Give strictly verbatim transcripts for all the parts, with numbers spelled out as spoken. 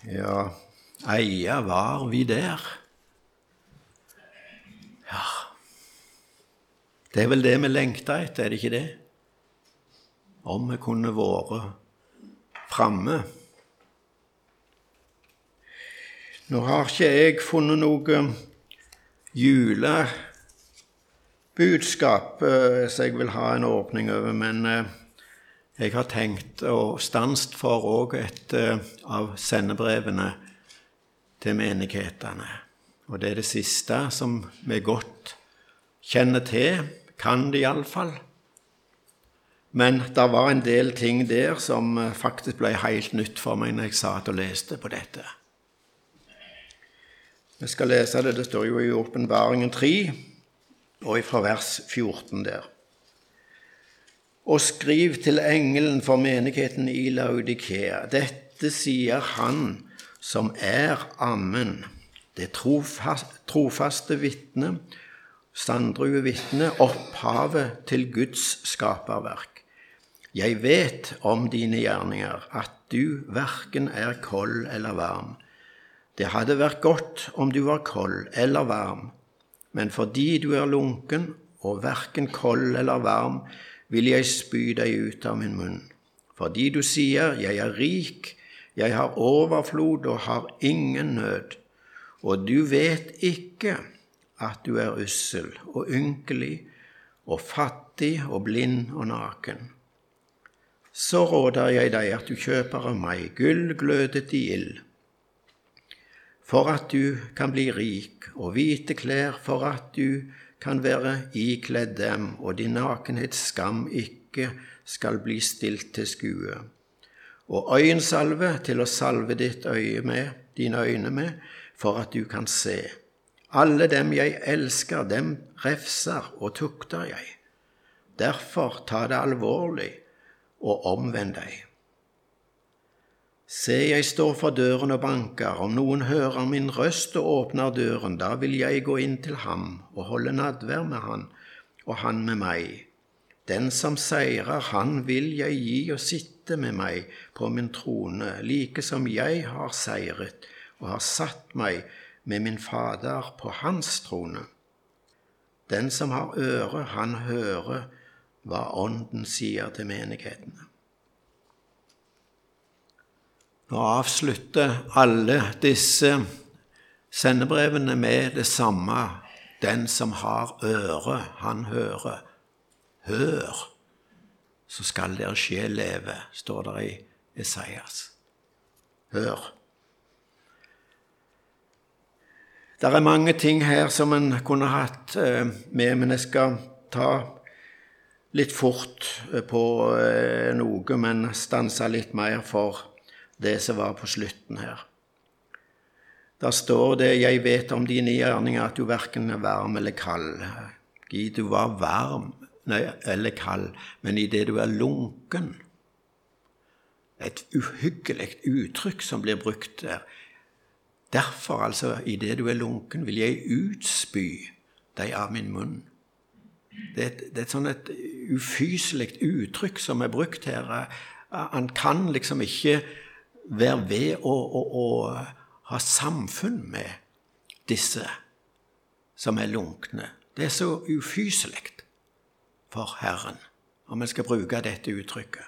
Ja, eia var vi der. Ja, det er vel det vi lengter etter, er det ikke det? Om vi kunne vært framme. Nå har ikke jeg funnet noe julebudskap så jeg vil ha en åpning over, men jeg har tenkt å stanst for også et av sendebrevene til menighetene. Og det er det siste som vi godt kjenner til, kan det i alle fall. Men det var en del ting der som faktisk ble helt nytt for meg når jeg satt og leste på dette. Vi skal lese det, det står jo i Åpenbaringen tre, og fra vers fjorten der. Og skriv til engelen for menigheten i Laodikea. Dette sier han som er Amen, det trofaste vitne, sanndrue vitne, opphavet til Guds skaperverk. Jeg vet om dine gjerninger, at du hverken er kold eller varm. Det hadde vært godt om du var kold eller varm, men fordi du er lunken og hverken kold eller varm, vil jeg spy deg ut av min munn. Fordi du sier, jeg er rik, jeg har overflod og har ingen nød, og du vet ikke at du er ussel og ynkelig og fattig og blind og naken. Så råder jeg deg at du kjøper av meg gull glødet i ild, for at du kan bli rik, og hvite klær for at du kan være ikledd dem, og din nakenhets skam ikke skal bli stilt til skue. Og øyensalve til å salve ditt øye med, dine øyne med, for at du kan se. Alle dem jeg elsker, dem refser og tukter jeg. Derfor ta det alvorlig og omvend deg. Se, jeg står for døren og banker. Om noen hører min røst og åpner døren, da vil jeg gå inn til ham og holde nadvær med han, og han med meg. Den som seirer, han vil jeg gi å sitte med meg på min trone, like som jeg har seiret og har satt meg med min Fader på hans trone. Den som har øre, han hører hva Ånden sier til menighetene. Nå avslutter alle disse sendebrevene med det samme. Den som har øre, han hører. Hør, så skal deres sjel leve, står det i Esaias. Hør. Det er mange ting her som en kunne hatt med, men jeg skal ta litt fort på noe, men stanse litt mer for det som var på slutten her. Der står det, jeg vet om dine gjerninger at du hverken er varm eller kald. Gi, du var varm nei, eller kald, men i det du er lunken. Et uhyggelig uttrykk som blir brukt der. Derfor, altså, i det du er lunken, vil jeg utspy deg av min munn. Det er, det er et sånn et ufyselig uttrykk som er brukt her. Han kan liksom ikke være ved å, å, å ha samfunn med disse som er lunkne. Det er så ufyselig for Herren, om jeg skal bruke dette uttrykket.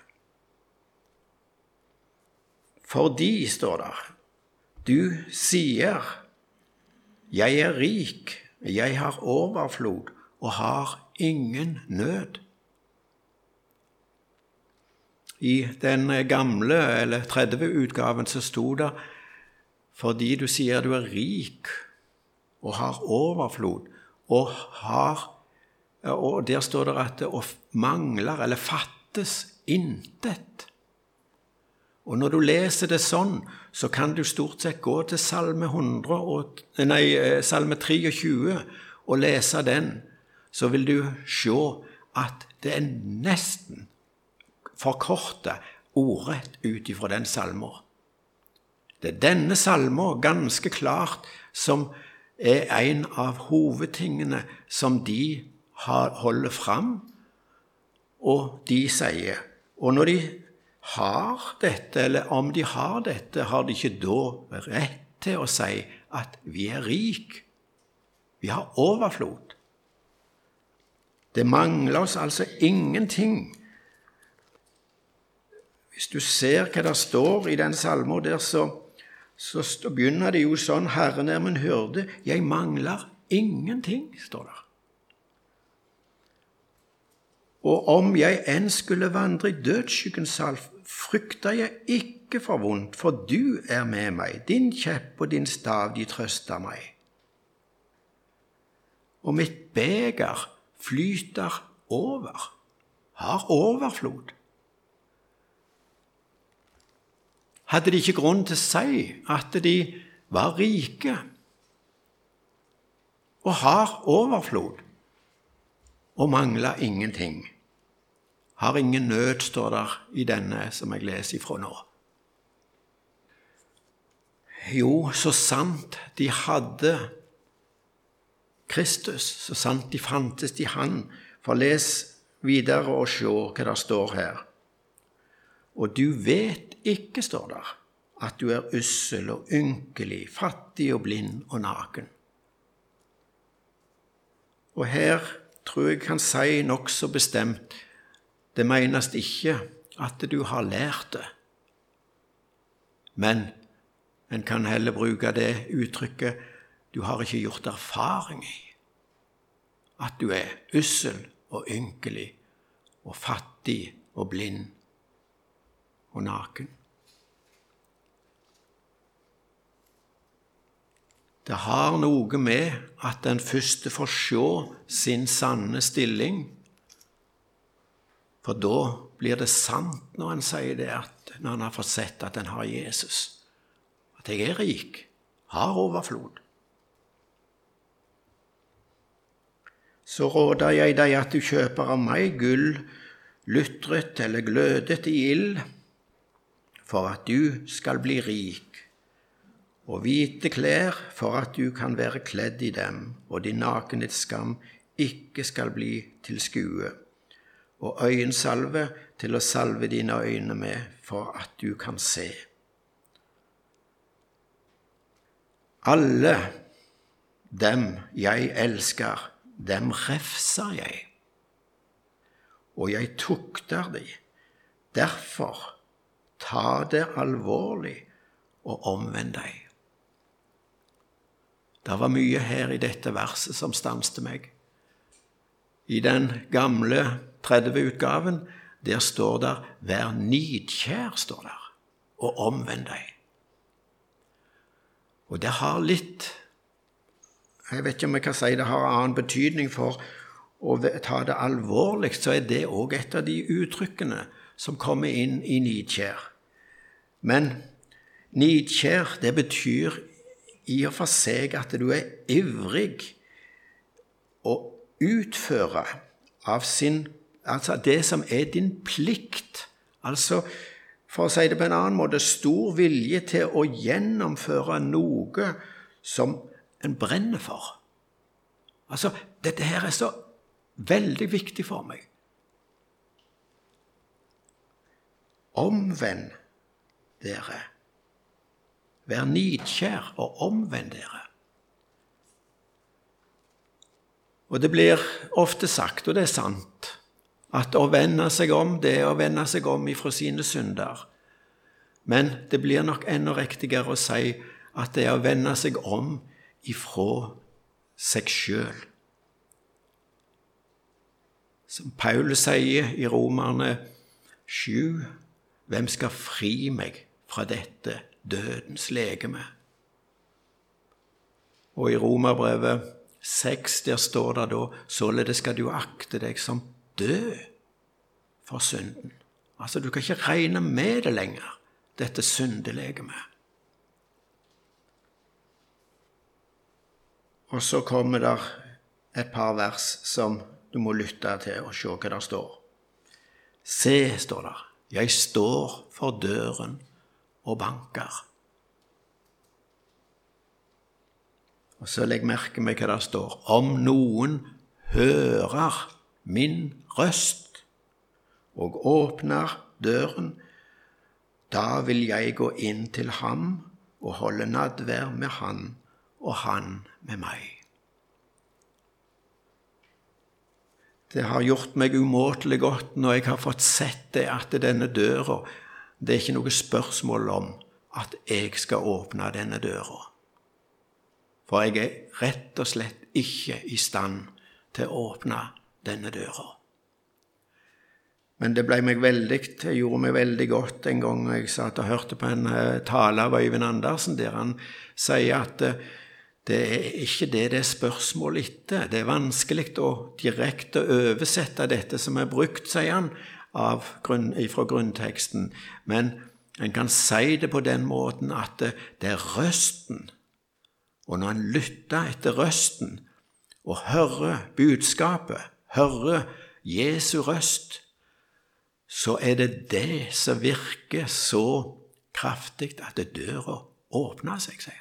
Fordi, står der, du sier, jeg er rik, jeg har overflod og har ingen nød. I den gamle, eller tredje utgaven, så stod det, fordi du sier du er rik og har overflod, og har, og der står det at det mangler eller fattes intet. Og når du leser det sånn, så kan du stort sett gå til salme, hundre og, nei, salme treogtjue og lese den, så vil du se at det er nesten forkorte ordrett ut ifra den salmen. Det er denne salmen ganske klart som er en av hovedtingene som de holder fram, og de sier. Og når de har dette, eller om de har dette, har de ikke da rett til å si at vi er rik. Vi har overflod. Det mangler oss altså ingenting. Hvis du ser hva det står i den salmen der, så, så begynner det jo sånn: Herren er min hyrde, jeg mangler ingenting, står det. Og om jeg enn skulle vandre i dødsskyggens dal, frykter jeg ikke for vondt, for du er med meg. Din kjepp og din stav, de trøster meg. Og mitt beger flyter over, har overflod. Hadde de ikke grunn til å si at de var rike og har overflod og mangler ingenting? Har ingen nød, står der i denne som jeg leser ifra nå. Jo, så sant de hadde Kristus, så sant de fantes i Han. For les videre og se hva det står her. Og du vet ikke, står der, at du er ussel og ynkelig, fattig og blind og naken. Og her tror jeg kan si nok så bestemt: det menes ikke at du har lært det, men en kan heller bruke det uttrykket: du har ikke gjort erfaring i at du er ussel og ynkelig og fattig og blind og naken. Det har noe med at en først får se sin sanne stilling. For da blir det sant når han sier det, at når han har fått sett at han har Jesus, at jeg er rik, har overflod. Så råder jeg deg at du kjøper av meg gull, lytret eller glødet i ild, for at du skal bli rik, og hvite klær for at du kan være kledd i dem, og din nakenhetsskam ikke skal bli til skue, og øyensalve til å salve dine øyne med, for at du kan se. Alle dem jeg elsker, dem refser jeg, og jeg tukter de. Derfor ta det alvorlig og omvend deg. Det var mye her i dette verset som stanste meg. I den gamle tredve-utgaven, der står der: vær nidkjær, står der, og omvend deg. Og det har litt, jeg vet ikke om jeg kan si det har annen betydning, for å ta det alvorlig, så er det også et av de uttrykkene som kommer inn i nidkjær. Men nidkjær, det betyr i og for seg at du er ivrig å utføre av sin, altså det som er din plikt. Altså, for å si det på en annen måte, stor vilje til å gjennomføre noe som en brenner for. Altså, dette her er så veldig viktig for meg. Omvend dere. Vær nidkjær og omvend dere. Og det blir ofte sagt, og det er sant, at å vende seg om, det er å vende seg om ifra sine synder. Men det blir nok enda riktigere å si at det er å vende seg om ifra seg selv. Som Paulus sier i Romerne sju, hvem skal fri meg fra dette dødens legeme? Og i Romerbrevet seks, der står det da: således skal du akte deg som død for synden. Altså, du kan ikke regne med det lenger, dette syndelegemet. Og så kommer der et par vers som du må lytte til og se hva der står. Se, står der, jeg står for døren og banker. Og så legg merke med hva der står. Om noen hører min røst og åpner døren, Da vil jeg gå inn til ham og holde nadvær med han, og han med meg. Det har gjort meg umåtelig godt når jeg har fått sett det, at denne døra, det er ikke noe spørsmål om at jeg skal åpne denne døra. For jeg er rett og slett ikke i stand til å åpne denne døra. Men det ble meg veldig, det gjorde meg veldig godt en gang jeg satt og hørte på en tale av Øyvind Andersen, der han sier at det er ikke det det er spørsmål etter. Det er vanskelig å direkte oversette dette som er brukt, sier han, av grunn, fra grunnteksten. Men en kan si det på den måten at det, det er røsten. Og når en lytter etter røsten og hører budskapet, hører Jesu røst, så er det det som virker så kraftig at døra åpner seg, sier han.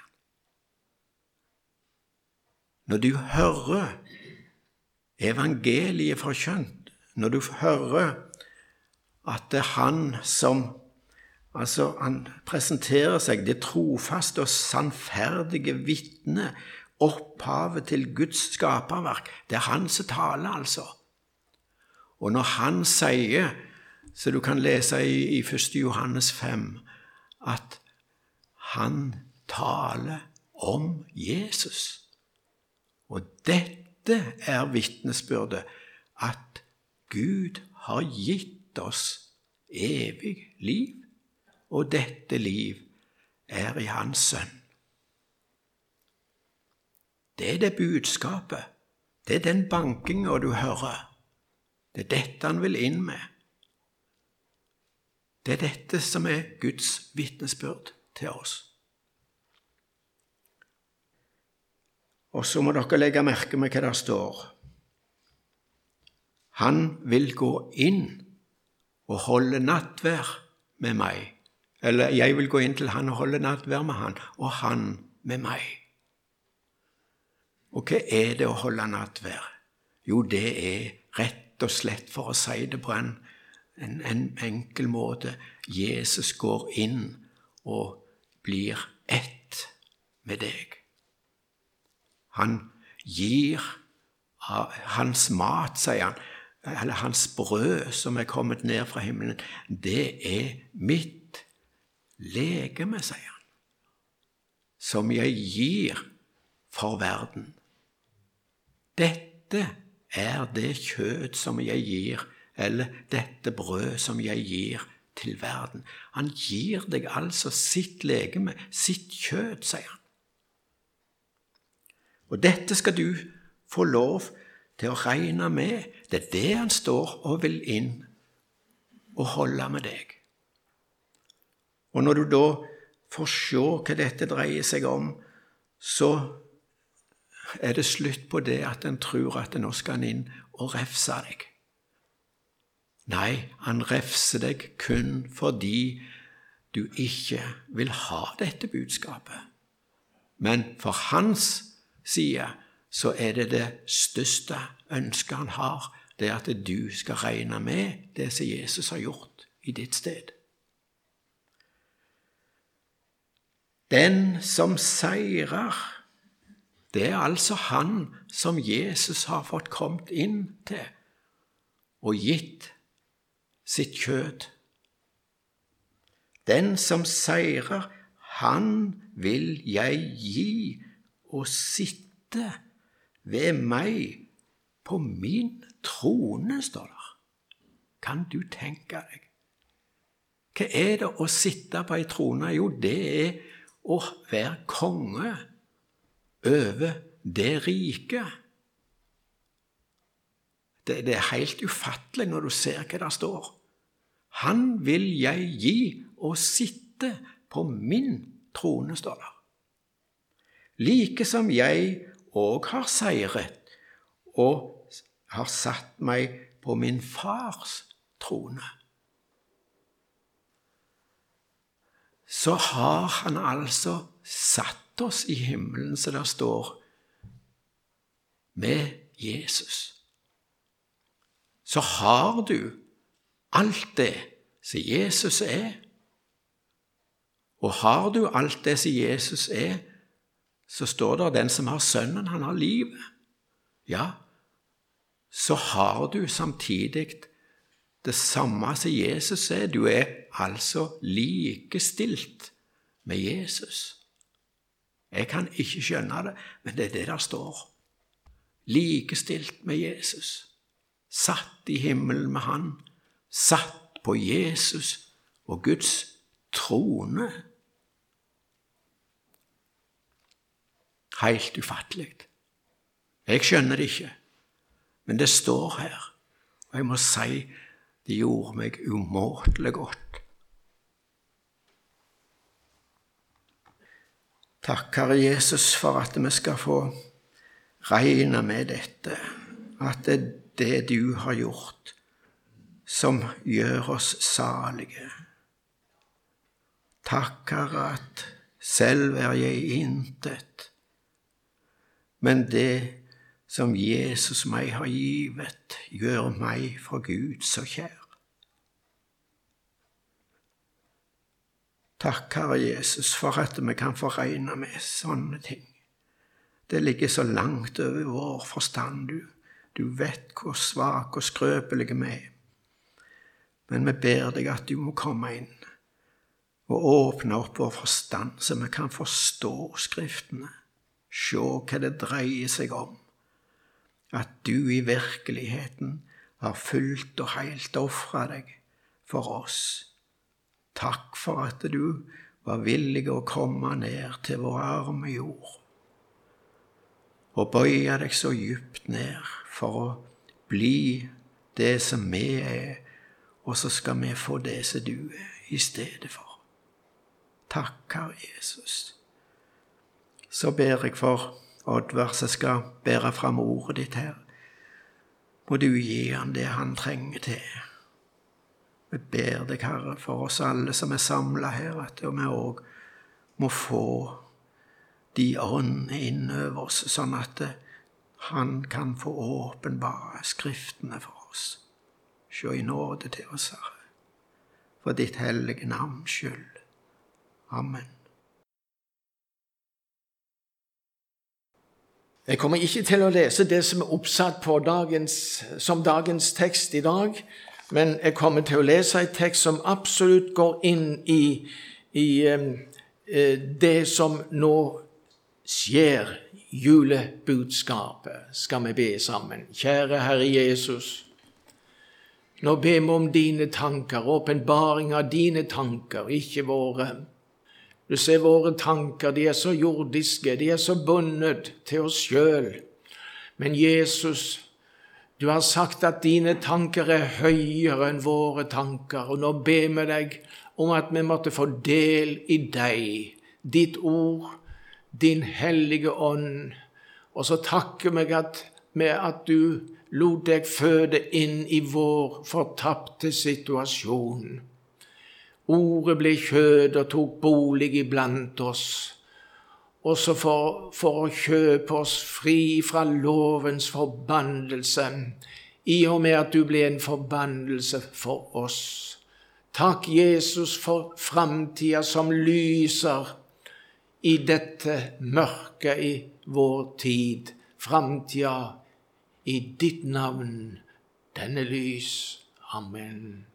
Når du hører evangeliet forkynt, når du hører at det er han som, altså han presenterer seg, det trofaste og sannferdige vitne, opphavet til Guds skaperverk, det er han som taler altså. Og når han sier, så du kan lese i, i første Johannes fem, at han taler om Jesus. Og dette er vitnesbyrdet, at Gud har gitt oss evig liv, og dette liv er i hans sønn. Det er det budskapet, det er den bankingen du hører. Det er dette han vil inn med. Det er dette som er Guds vitnesbyrd til oss. Og så må dere legge merke med hva der står. Han vil gå inn og holde nattvær med meg. Eller jeg vil gå inn til han og holde nattvær med han, og han med meg. Og hva er det å holde nattvær? Jo, det er rett og slett, for å si det på en, en, en enkel måte, Jesus går inn og blir ett med deg. Han gir hans mat, sier han, eller hans brød som er kommet ned fra himmelen, det er mitt legeme, sier han, som jeg gir for verden. Dette er det kjød som jeg gir, eller dette brød som jeg gir til verden. Han gir deg altså sitt legeme, sitt kjød, sier han. Og dette skal du få lov til å regne med. Det er det han står og vil inn og holde med deg. Og når du da får se hva dette dreier seg om, så er det slutt på det at en tror at nå skal han inn og refse deg. Nei, han refser deg kun fordi du ikke vil ha dette budskapet. Men for hans side så er det det største ønsket han har, det at du skal regne med det som Jesus har gjort i ditt sted. Den som seirer, det er altså han som Jesus har fått kommet inn til og gitt sitt kjød. Den som seirer, han vil jeg gi og sitte ved meg på min trone, står der. Kan du tenke deg? Hva er det å sitte på en trone? Jo, det er å være konge over det riket. Det, det er helt ufattelig når du ser hva der står. Han vil jeg gi og sitte på min trone, står der. Like som jeg også har seiret og har satt meg på min fars trone, så har han altså satt oss i himmelen, så der står, med Jesus. Så har du alt det som Jesus er, Og har du alt det som Jesus er, så står det den som har sønnen, han har livet. Ja, så har du samtidig det samme som Jesus er. Du er altså likestilt med Jesus. Jeg kan ikke skjønne det, men det er det der står. Likestilt med Jesus. Satt i himmelen med han. Satt på Jesus og Guds trone. Helt ufattelig. Jeg skjønner det ikke, men det står her, og jeg må si det gjorde meg umåtelig godt. Takk, Herre Jesus, for at vi skal få regne med dette, at det er det du har gjort som gjør oss salige. Takk, Herre, at selv er jeg intet, men det som Jesus meg har givet, gjør meg for Gud så kjær. Takk, Herre Jesus, for at vi kan få regne med sånne ting. Det ligger så langt over vår forstand, du. Du vet hvor svak og skrøpelig vi er. Men vi ber deg at du må komme inn og åpne opp vår forstand, så vi kan forstå Skriftene. Se hva det dreier seg om. At du i virkeligheten har fullt og helt offret deg for oss. Takk for at du var villig å komme ned til vår arme jord og bøye deg så djupt ned for å bli det som vi er, og så skal vi få det som du er i stedet for. Takk, Herre Jesus. Så ber jeg for Oddvar som skal bære fram ordet ditt her. Må du gi han det han trenger til. Vi ber deg, Herre, for oss alle som er samlet her, at vi også må få de åndene inn over oss, sånn at han kan få åpenbare Skriftene for oss. Se i nåde til oss, Herre, for ditt hellige navns skyld. Amen. Jeg kommer ikke til å lese det som er oppsatt på dagens, som dagens tekst i dag, men jeg kommer til å lese en tekst som absolutt går inn i, i eh, det som nå skjer, julebudskapet, skal vi be sammen. Kjære Herre Jesus, nå ber vi om dine tanker, åpenbaring av dine tanker, ikke våre. Du ser våre tanker, de er så jordiske, de er så bundet til oss selv. Men Jesus, du har sagt at dine tanker er høyere enn våre tanker, og nå ber vi deg om at vi måtte få del i deg, ditt ord, din hellige ånd. Og så takker vi at, med at du lot deg føde inn i vår fortapte situasjon. Ordet ble kjød og tok bolig iblant oss, også for, for å kjøpe oss fri fra lovens forbannelse, i og med at du ble en forbannelse for oss. Takk, Jesus, for fremtiden som lyser i dette mørket i vår tid. Fremtiden i ditt navn, denne lys. Amen.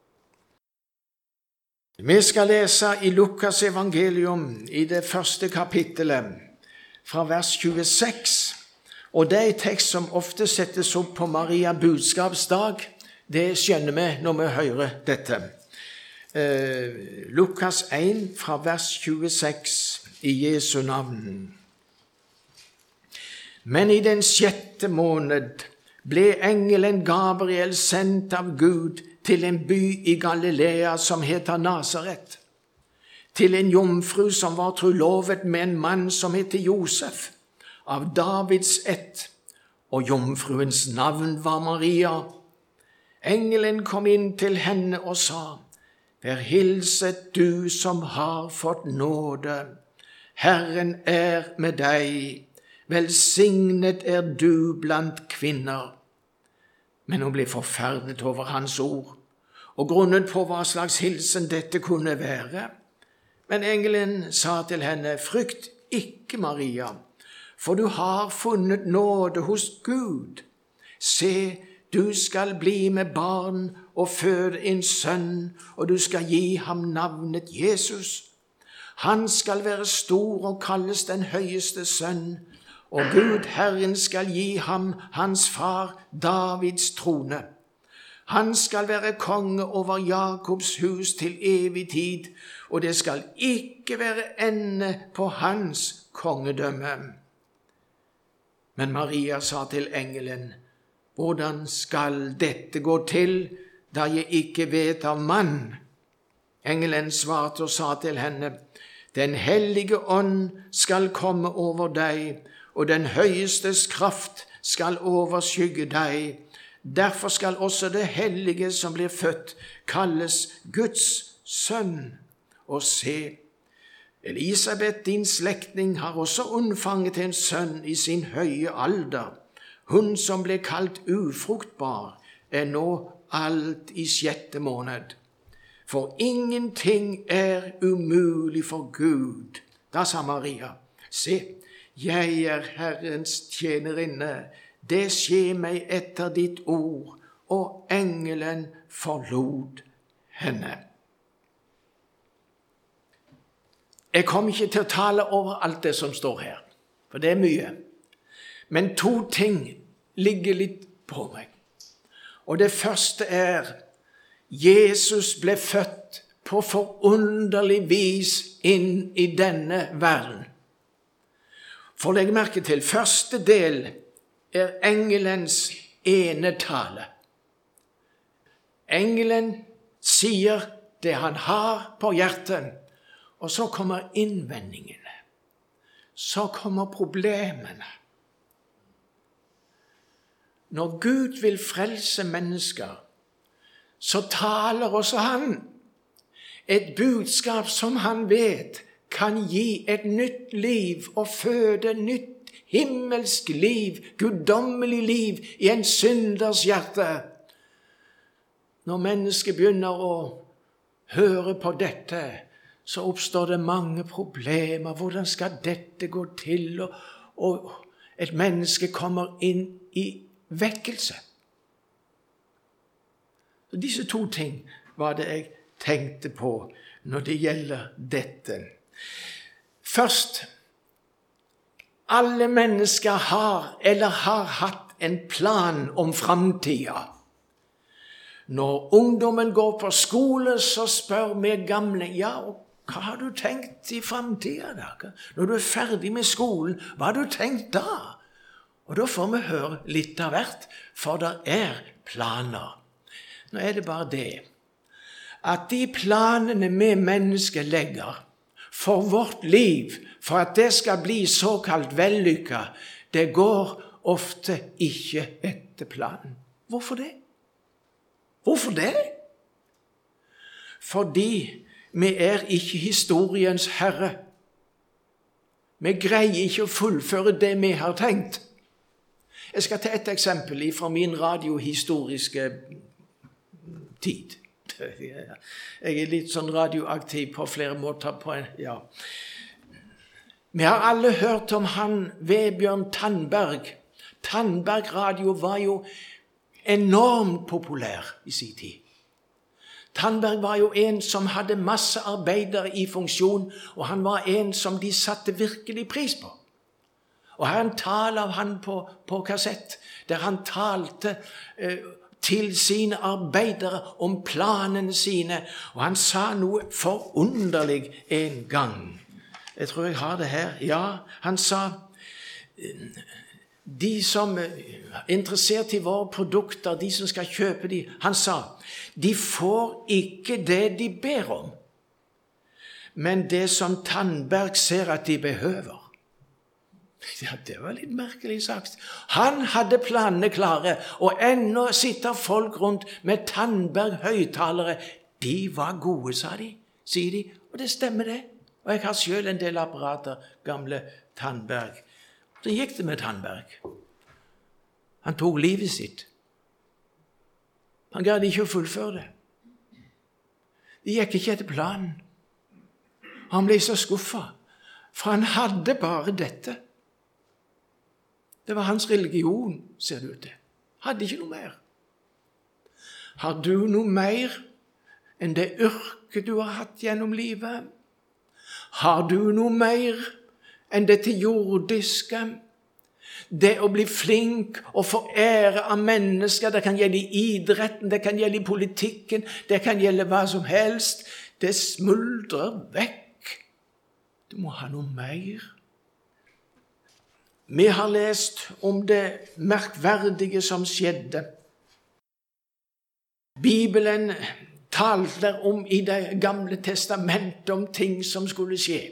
Vi skal lese i Lukas evangelium i det første kapittelet fra vers tjueseks, og det er en tekst som ofte settes opp på Maria budskapsdag. Det skjønner vi når vi hører dette. Eh, Lukas en fra vers tjueseks i Jesu navn. Men i den sjette måned ble engelen Gabriel sendt av Gud til en by i Galilea som heter Nazaret, til en jomfru som var trolovet med en mann som heter Josef, av Davids ett, og jomfruens navn var Maria. Engelen kom inn til henne og sa, «Vær hilset du som har fått nåde. Herren er med deg. Velsignet er du blant kvinner.» Men hun ble forferdet over hans ord, og grunnet på hva slags hilsen dette kunne være. Men engelen sa til henne, frykt ikke, Maria, for du har funnet nåde hos Gud. Se, du skal bli med barn og føde en sønn, og du skal gi ham navnet Jesus. Han skal være stor og kalles den høyeste sønn, og Gud Herren skal gi ham hans far Davids trone. Han skal være konge over Jakobs hus til evig tid, og det skal ikke være ende på hans kongedømme. Men Maria sa til engelen, hvordan skal dette gå til, da jeg ikke vet av mann? Engelen svarte og sa til henne, den hellige ånd skal komme over deg, og den høyestes kraft skal overskygge deg. Derfor skal også det hellige som blir født kalles Guds sønn. Og se, Elisabeth, din slektning, har også unnfanget en sønn i sin høye alder. Hun som ble kalt ufruktbar, er nå alt i sjette måned. For ingenting er umulig for Gud. Da sa Maria, se, jeg er Herrens tjenerinne, det skjer meg etter ditt ord, og engelen forlot henne. Jeg kommer ikke til å tale over alt det som står her, for det er mye. Men to ting ligger litt på meg. Og det første er, Jesus ble født på forunderlig vis inn i denne verden. For legg merke til, første del er engelens ene tale. Engelen sier det han har på hjertet, og så kommer innvendingene. Så kommer problemene. Når Gud vil frelse mennesker, så taler også han et budskap som han vet kan gi et nytt liv og føde nytt himmelsk liv, guddommelig liv i en synders hjerte. Når mennesket begynner å høre på dette, så oppstår det mange problemer. Hvordan skal dette gå til? Og, og et menneske kommer inn i vekkelse. Så disse to ting var det jeg tenkte på når det gjelder dette. Først, alle mennesker har eller har hatt en plan om fremtiden. Når ungdommen går på skole, så spør vi gamle, ja, og hva har du tenkt i fremtiden da? Når du er ferdig med skolen, hva har du tenkt da? Og da får vi høre litt av hvert, for det er planer. Nå er det bare det, at de planene vi mennesker legger for vårt liv, for at det skal bli såkalt vellykket, det går ofte ikke etter planen. Hvorfor det? Hvorfor det? Fordi vi er ikke historiens herre. Vi greier ikke å fullføre det vi har tenkt. Jeg skal ta et eksempel fra min radiohistoriske tid. Jeg er litt sånn radioaktiv på flere måter. På en, ja. Vi har alle hørt om han Vebjørn Tandberg. Tandberg radio var jo enormt populær i sin tid. Tandberg var jo en som hadde masse arbeidere i funksjon, og han var en som de satte virkelig pris på. Og her er en tale av han på, på kassett, der han talte eh, til sine arbeidere om planene sine, og han sa noe forunderlig en gang. Jeg tror jeg har det her. Ja, han sa, de som er interessert i våre produkter, de som skal kjøpe de, han sa, de får ikke det de ber om, men det som Tandberg ser at de behøver. Ja, det var litt merkelig sagt. Han hadde planene klare, og ennå sitter folk rundt med Tandberg høyttalere. De var gode, sa de, sier de, og det stemmer det. Og jeg har selv en del apparater, gamle Tandberg. Så gikk det med Tandberg. Han tok livet sitt. Han gadd ikke å fullføre det. Det gikk ikke etter planen. Han ble så skuffet, for han hadde bare dette. Det var hans religion, ser du det. Hadde ikke noe mer. Har du noe mer enn det yrke du har hatt gjennom livet? Har du noe mer enn dette jordiske? Det å bli flink og få ære av mennesker, det kan gjelde i idretten, det kan gjelde i politikken, det kan gjelde hva som helst. Det smuldrer vekk. Du må ha noe mer. Vi har lest om det merkverdige som skjedde. Bibelen taler om i Det gamle testamentet om ting som skulle skje.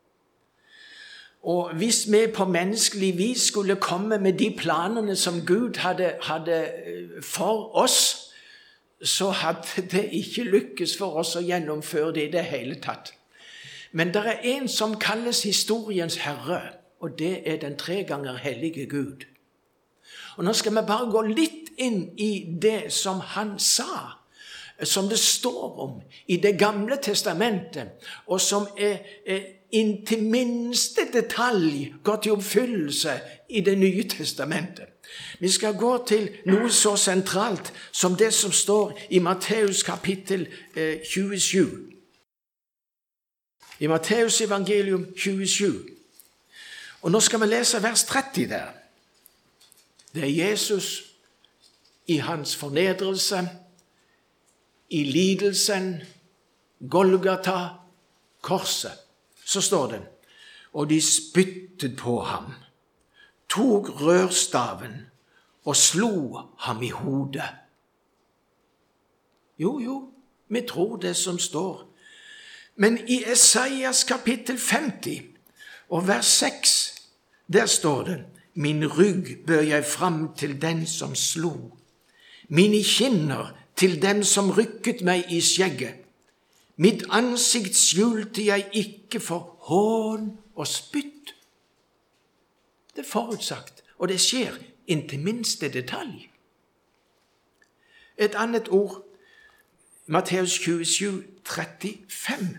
Og hvis vi på menneskelig vis skulle komme med de planene som Gud hadde, hadde for oss, så hadde det ikke lykkes for oss å gjennomføre det i det hele tatt. Men det er en som kalles historiens herre, og det er den tre ganger hellige Gud. Og nå skal vi bare gå litt inn i det som han sa, som det står om i Det gamle testamentet, og som er, er inntil minste detalj gått i oppfyllelse i Det nye testamentet. Vi skal gå til noe så sentralt som det som står i Matteus kapittel eh, tjuesju. I Matteus evangelium tjuesju. Og nå skal vi lese vers tretti der. Det er Jesus i hans fornedrelse, i lidelsen, Golgata, korset. Så står det, og de spyttet på ham, tok rørstaven og slo ham i hodet. Jo, jo, vi tror det som står. Men i Esaias kapittel femti og vers seks, der står det, min rygg bør jeg fram til den som slo, mine kinner til dem som rykket meg i skjegget. Mitt ansikt skjulte jeg ikke for hån og spytt. Det er forutsagt, og det skjer inntil minste detalj. Et annet ord, Matteus tjuesju, trettifem.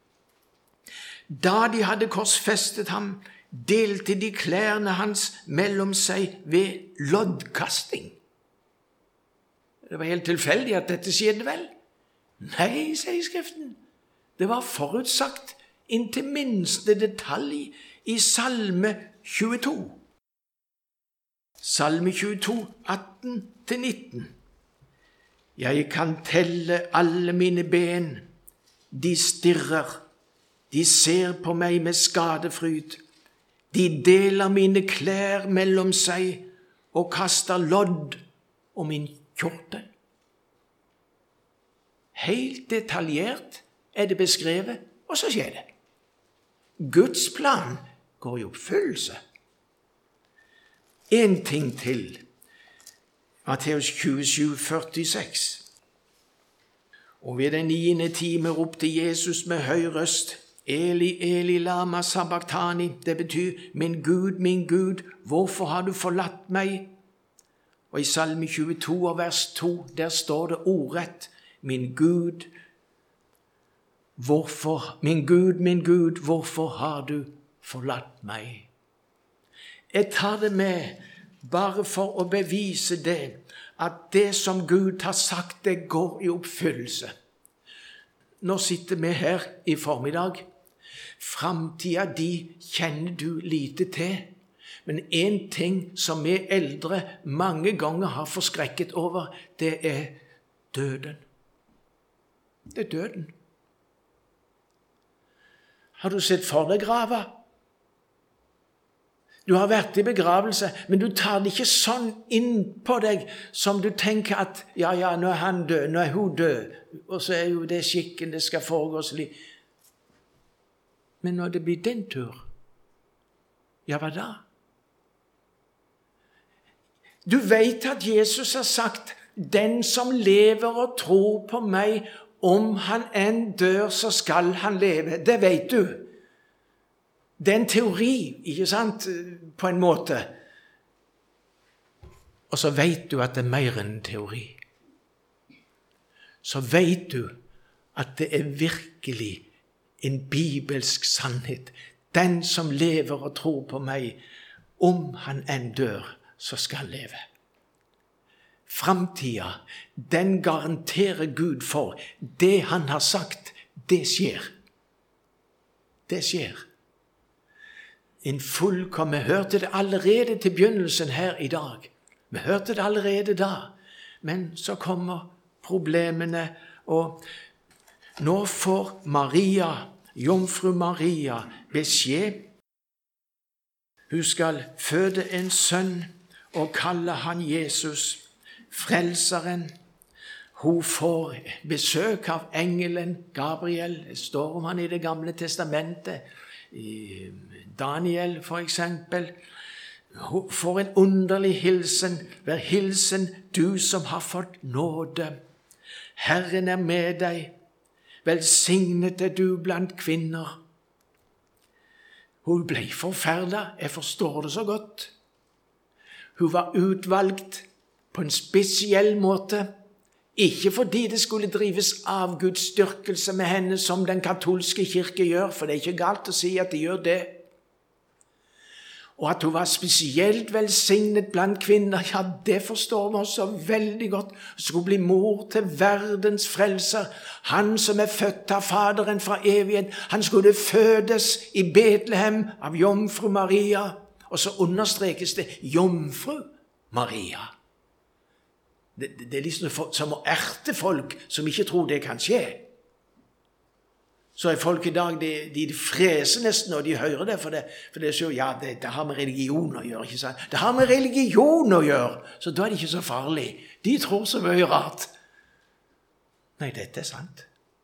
Da de hadde korsfestet ham, delte de klærne hans mellom seg ved loddkasting. Det var helt tilfeldig at dette skjedde vel? Nei, sier Skriften. Det var forutsagt inntil minste detalj i Salme tjueto. Salme tjueto, atten til nitten. Jeg kan telle alle mine ben. De stirrer. De ser på meg med skadefryd. De deler mine klær mellom seg og kaster lodd om min kjortel. Helt detaljert er det beskrevet, og så skjer det. Guds plan går i oppfyllelse. En ting til. Matteus tjuesju, førtiseks. Og ved den niende time ropte Jesus med høy røst, Eli, Eli, lama sabachthani. Det betyr, min Gud, min Gud, hvorfor har du forlatt meg? Og i Salme tjueto og vers to, der står det ordrett, min Gud, hvorfor, min Gud, min Gud, hvorfor har du forlatt meg? Jeg tar det med bare for å bevise det, at det som Gud har sagt, det går i oppfyllelse. Nå sitter vi her i formiddag. Framtiden de kjenner du lite til. Men en ting som vi eldre mange ganger har forskrekket over, det er døden. Det er døden. Har du sett for deg grava? Du har vært i begravelse, men du tar det ikke sånn inn på deg som du tenker at, ja, ja, nå er han død, nå er hun død, og så er jo det skikken det skal foregå slik. Men når det blir din tur, ja, hva da? Du vet at Jesus har sagt, den som lever og tror på meg, om han enn dør, så skal han leve. Det vet du. Det er en teori, ikke sant, på en måte. Og så vet du at det er mer enn en teori. Så vet du at det er virkelig en bibelsk sannhet. Den som lever og tror på meg, om han enn dør, så skal han leve. Framtida, den garanterer Gud for. Det han har sagt, det skjer. Det skjer. En fullkommen, vi hørte det allerede til begynnelsen her i dag. Vi hørte det allerede da. Men så kommer problemene, og nå får Maria, jomfru Maria, beskjed. Hun skal føde en sønn og kalle han Jesus, frelseren. Hun får besøk av engelen Gabriel. Det står om han i Det gamle testamentet. I Daniel for eksempel. Hun får en underlig hilsen. Vær hilsen, du som har fått nåde. Herren er med deg. Velsignet er du blant kvinner. Hun ble forferdet. Jeg forstår det så godt. Hun var utvalgt på en spesiell måte. Ikke fordi det skulle drives avgudsdyrkelse med henne som den katolske kirke gjør, for det er ikke galt å si at de gjør det. Og at hun var spesielt velsignet blant kvinner, ja, det forstår vi også veldig godt. Hun skulle bli mor til verdens frelser, han som er født av Faderen fra evighet. Han skulle fødes i Betlehem av jomfru Maria, og så understrekes det jomfru Maria. Det, det, det er liksom som å erte folk som ikke tror det kan skje. Så er folk i dag, de, de freser nesten når de hører det, for det, for det er så, ja, det, det har med religion å gjøre, ikke sant? Det har med religion å gjøre, så da er det ikke så farlig. De tror så mye rart. Nei, dette er sant.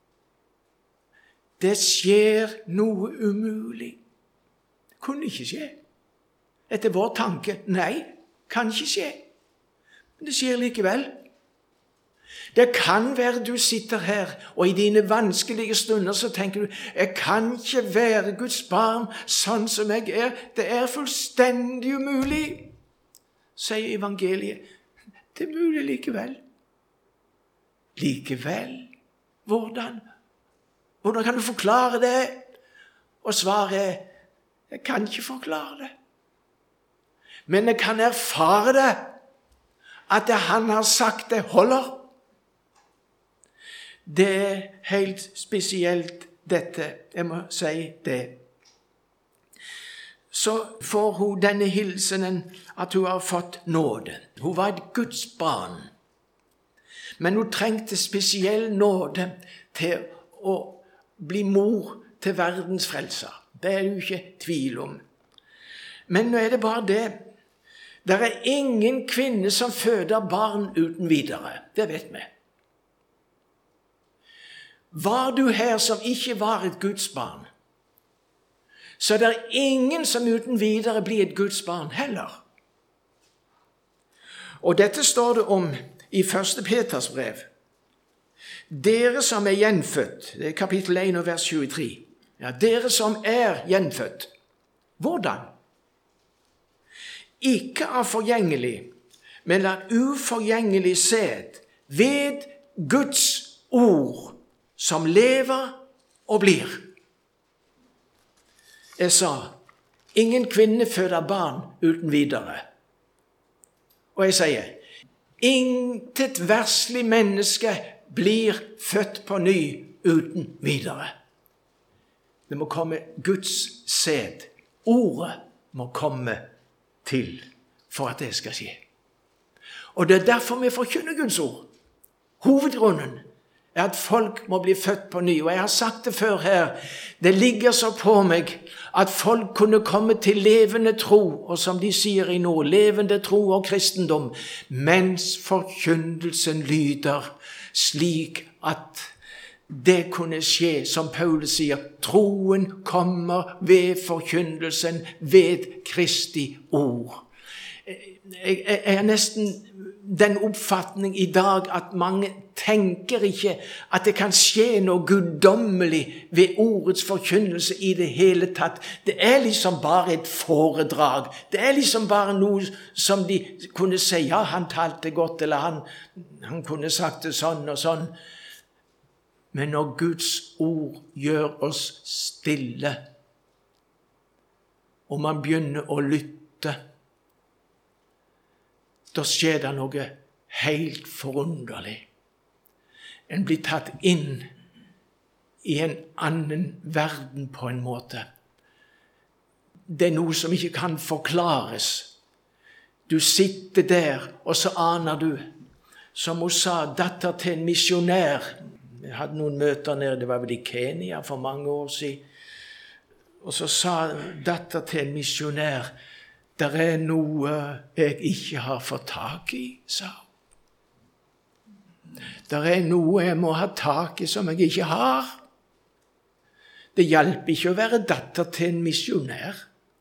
Det skjer noe umulig. Det kunne ikke skje. Etter vår tanke, nei, kan ikke skje. Men det skjer likevel. Det kan være du sitter her, og i dine vanskelige stunder så tenker du, jeg kan ikke være Guds barn sånn som jeg er. Det er fullstendig umulig, sier evangeliet. Det er mulig likevel. Likevel? Hvordan? Hvordan kan du forklare det? Og svaret er, jeg kan ikke forklare det. Men jeg kan erfare det, at det han har sagt det holder. Det er helt spesielt dette, jeg må si det. Så får hun denne hilsenen at hun har fått nåde. Hun var et Guds barn. Men hun trengte spesiell nåde til å bli mor til verdens frelser. Det er det jo ikke tvil om. Men nå er det bare det. Det er ingen kvinne som føder barn uten videre. Det vet vi. Var du her som ikke var et Guds barn, så det er ingen som uten videre blir et Guds barn heller. Og dette står det om i første Peters brev. Dere som er gjenfødt, det er kapittel en og vers tjuetre. Ja, dere som er gjenfødt. Hvordan? Ikke av forgjengelig, men av uforgjengelig sæd, ved Guds ord, som lever og blir. Jeg sa, ingen kvinne føder barn uten videre. Og jeg sier, intet verslig menneske blir født på ny uten videre. Det må komme Guds sæd. Ordet må komme til for at det skal skje. Og det er derfor vi forkynner Guds ord. Hovedgrunnen er at folk må bli født på ny. Og jeg har sagt det før her, det ligger så på meg at folk kunne komme til levende tro, og som de sier i nord, levende tro og kristendom, mens forkynnelsen lyder slik at det kunne skje, som Paulus sier, troen kommer ved forkynnelsen, ved Kristi ord. Jeg er nesten den oppfatning i dag at mange tenker ikke at det kan skje noe guddommelig ved ordets forkynnelse i det hele tatt. Det er liksom bare et foredrag. Det er liksom bare noe som de kunne si, ja, han talte godt, eller han, han kunne sagt det sånn og sånn. Men når Guds ord gjør oss stille, og man begynner å lytte, da skjer det noe helt forunderlig. En blir tatt inn i en annen verden på en måte. Det er noe som ikke kan forklares. Du sitter der, og så aner du, som hun sa, datter til en misjonær. Jeg hadde noen møter nede, det var vel i Kenya for mange år siden. Og så sa datter til en misjonær, der er noe jeg ikke har fått tak i, sa hun. Der er noe jeg må ha tak i som jeg ikke har. Det hjelper ikke å være datter til en misjonær.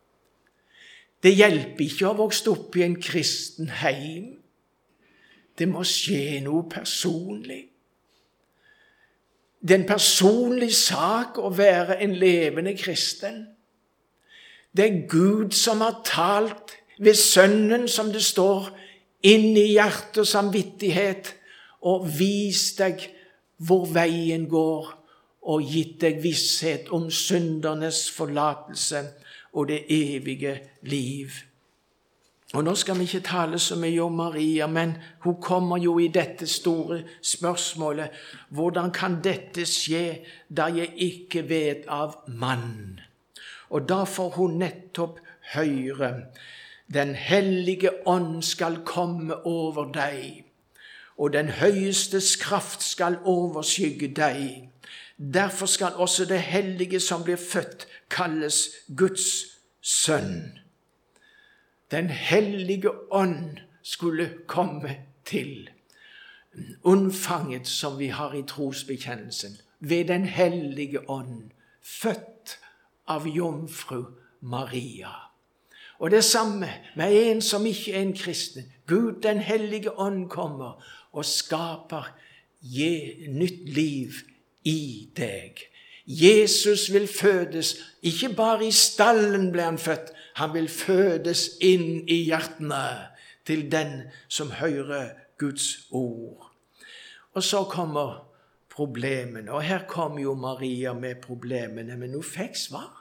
Det hjelper ikke å ha vokst opp i en kristen heim. Det må skje noe personlig. Det er en personlig sak å være en levende kristen. Det er Gud som har talt ved Sønnen, som det står, inn i hjerte og samvittighet, og vist deg hvor veien går, og gitt deg visshet om syndernes forlatelse og det evige liv. Og nå skal vi ikke tale så mye om Maria, men hun kommer jo i dette store spørsmålet. Hvordan kan dette skje da jeg ikke vet av mann? Og da får hun nettopp høre, den hellige ånd skal komme over deg, og den høyestes kraft skal overskygge deg. Derfor skal også det hellige som blir født kalles Guds sønn. Den hellige ånd skulle komme til. Unnfanget som vi har i trosbekjennelsen, ved den hellige ånd, født av jomfru Maria. Og det samme med en som ikke er en kristen. Gud, den hellige ånd, kommer og skaper nytt liv i deg. Jesus vil fødes, ikke bare i stallen ble han født, han vil fødes inn i hjertene til den som hører Guds ord. Og så kommer problemene, og her kom jo Maria med problemene, men hun fikk svar.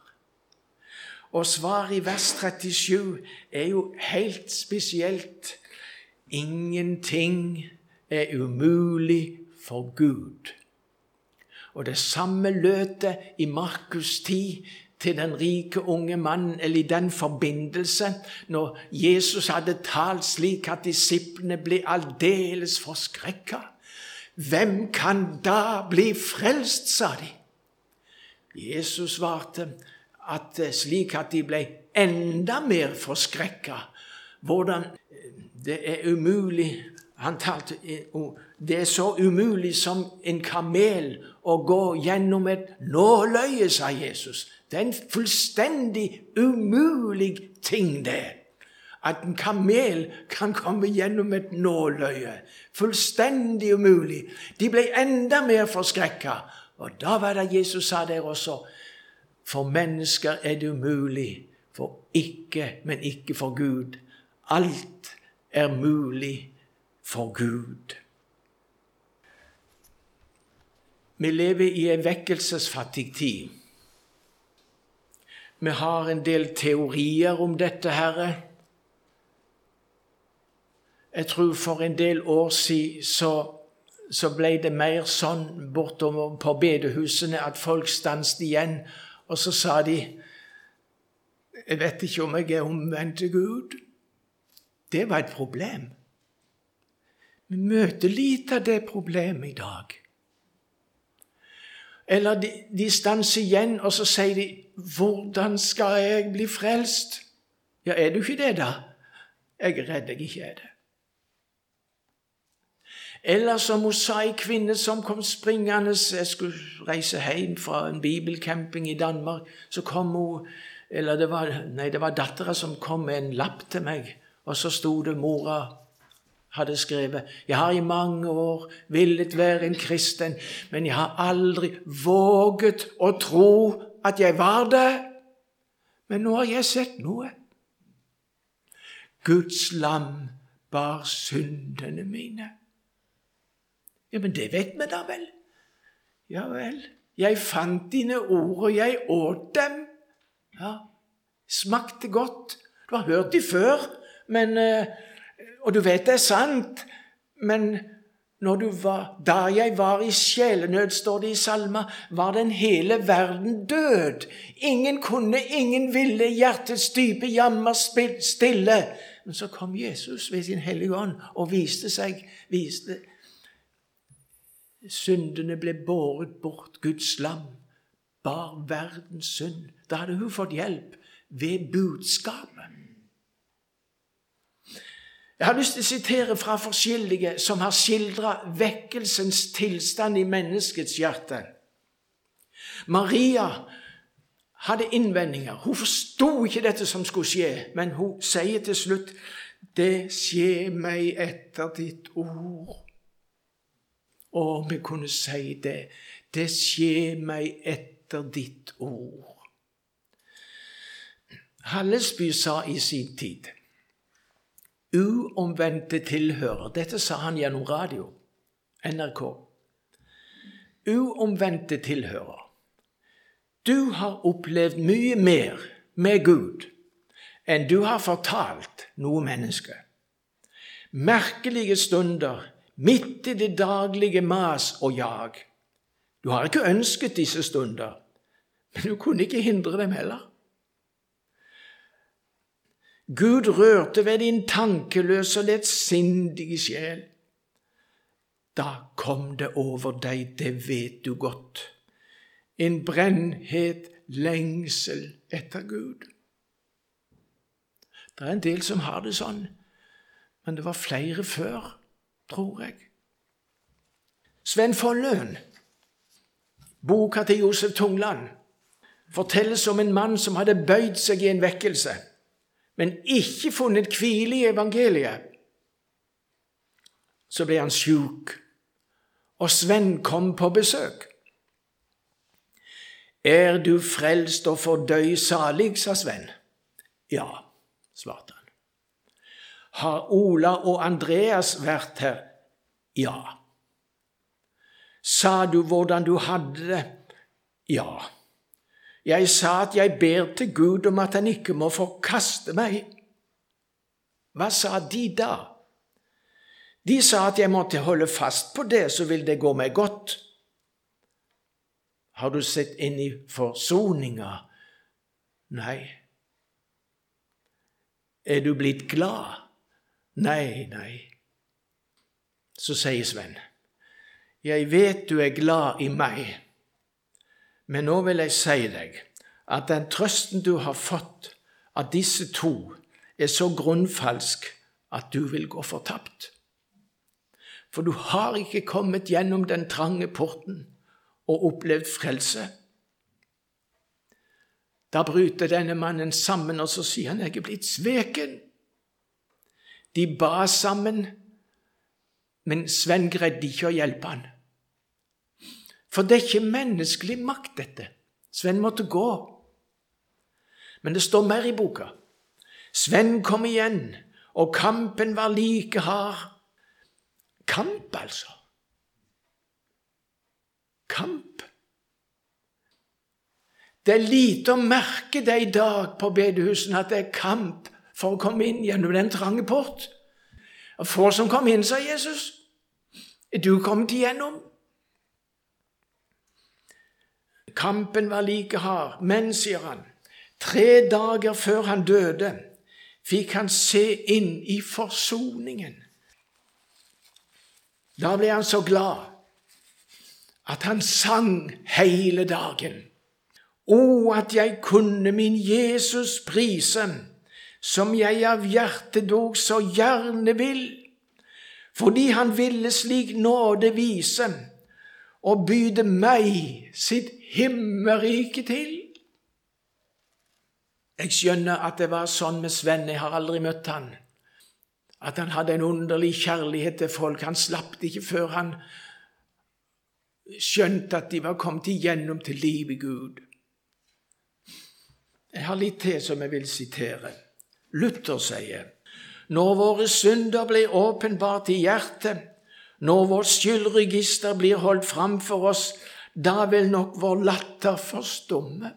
Og svaret i vers trettisju er jo helt spesielt. Ingenting er umulig for Gud. Og det samme løte i Markus ti til den rike unge mannen, eller i den forbindelse, når Jesus hadde talt slik at disiplene ble aldeles forskrekket. Hvem kan da bli frelst, sa de. Jesus svarte at slik at de ble enda mer forskrekket. Hvordan det er umulig, han talte, det er så umulig som en kamel å gå gjennom et nåløye, sa Jesus. Det er en fullstendig umulig ting det. At en kamel kan komme gjennom et nåløye. Fullstendig umulig. De ble enda mer forskrekket. Og da var det Jesus sa der også, for mennesker er det umulig, for ikke, men ikke for Gud. Alt er mulig for Gud. Vi lever i en vekkelsesfattig tid. Vi har en del teorier om dette, Herre. Jeg tror for en del år siden så, så ble det mer sånn bortom på bedehusene at folk stanset igjen, og så sa de, jeg vet ikke om jeg er omvendt til Gud. Det var et problem. Vi møter lite av det problemet i dag. Eller de, de stanser igjen, og så sier de, hvordan skal jeg bli frelst? Ja, er du ikke det da? Jeg er redd jeg ikke er det. Eller som hun sa, en kvinne som kom springende, jeg skulle reise hjem fra en bibelcamping i Danmark, så kom hun, eller det var, nei, det var datteren som kom med en lapp til meg, og så stod det, mora hadde skrevet, jeg har i mange år villet være en kristen, men jeg har aldri våget å tro at jeg var det. Men nå har jeg sett noe. Guds lam bar syndene mine. Ja, men det vet vi da vel. Ja vel, jeg fant dine ord, og jeg åt dem. Ja, smakte godt. Du har hørt de før, men, og du vet det er sant, men når du var, da jeg var i sjelenød, står det i salma, var den hele verden død. Ingen kunne, ingen ville, hjertets dype jammer stille. Men så kom Jesus ved sin hellige ånd og viste seg, viste. Syndene ble båret bort, Guds lam bar verdens synd. Da hadde hun fått hjelp ved budskapet. Jeg har lyst til å sitere fra forskjellige som har skildret vekkelsens tilstand i menneskets hjerte. Maria hadde innvendinger. Hun forstod ikke dette som skulle skje, men hun sier til slutt, det skjer meg etter ditt ord. Og vi kunne si det, det skjer meg etter ditt ord. Hallesby sa i sin tid, uomvendte tilhører, dette sa han gjennom radio, N R K. Uomvendte tilhører. Du har opplevd mye mer med Gud enn du har fortalt noe menneske. Merkelige stunder, midt i det daglige mas og jag. Du har ikke ønsket disse stunder, men du kunne ikke hindre dem heller. Gud rørte ved din tankeløse og lettsindige sjel. Da kom det over deg, det vet du godt. En brennhet lengsel etter Gud. Det er en del som har det sånn, men det var flere før, tror jeg. Sven Folløen, boka til Josef Tungland, fortelles om en mann som hadde bøyd seg i en vekkelse, men ikke funnet hvile i evangeliet. Så ble han syk, og Sven kom på besøk. Er du frelst og fordøy salig, sa Sven. Ja, svarte han. Har Ola og Andreas vært her? Ja. Sa du hvordan du hadde det? Ja. Jeg sa at jeg ber til Gud om at han ikke må forkaste meg. Hva sa de da? De sa at jeg måtte holde fast på det, så vil det gå meg godt. Har du sett inn i forsoninga? Nei. Er du blitt glad? Nei, nei. Så sier Sven, jeg vet du er glad i meg, men nå vil jeg si deg at den trøsten du har fått av disse to er så grunnfalsk at du vil gå fortapt. For du har ikke kommet gjennom den trange porten og opplevd frelse. Da bryter denne mannen sammen, og så sier han, jeg er blitt sveken. De ba sammen, men Sven greide ikke å hjelpe han. For det er ikke menneskelig makt, dette. Sven måtte gå. Men det står mer i boka. Sven kom igjen, og kampen var like hard. Kamp, altså. Kamp. Det er lite å merke det i dag på bedehusene at det er kamp for å komme inn gjennom den trange port. Og få som kom inn, sa Jesus, er du kommet igjennom? Kampen var like hard, men, sier han, tre dager før han døde, fikk han se inn i forsoningen. Da ble han så glad at han sang hele dagen. Å, at jeg kunne min Jesus prise, som jeg av hjertet dog så gjerne vil, fordi han ville slik nåde vise, og byde meg sitt himmelrike til. Jeg skjønner at det var sånn med Sven, jeg har aldri møtt han, at han hadde en underlig kjærlighet til folk. Han slapp det ikke før han skjønte at de var kommet igjennom til liv i Gud. Jeg har litt til som jeg vil sitere. Luther sier, når våre synder blir åpenbart i hjertet, når vårt skyldregister blir holdt fram for oss, da vil nok vår latter forstumme.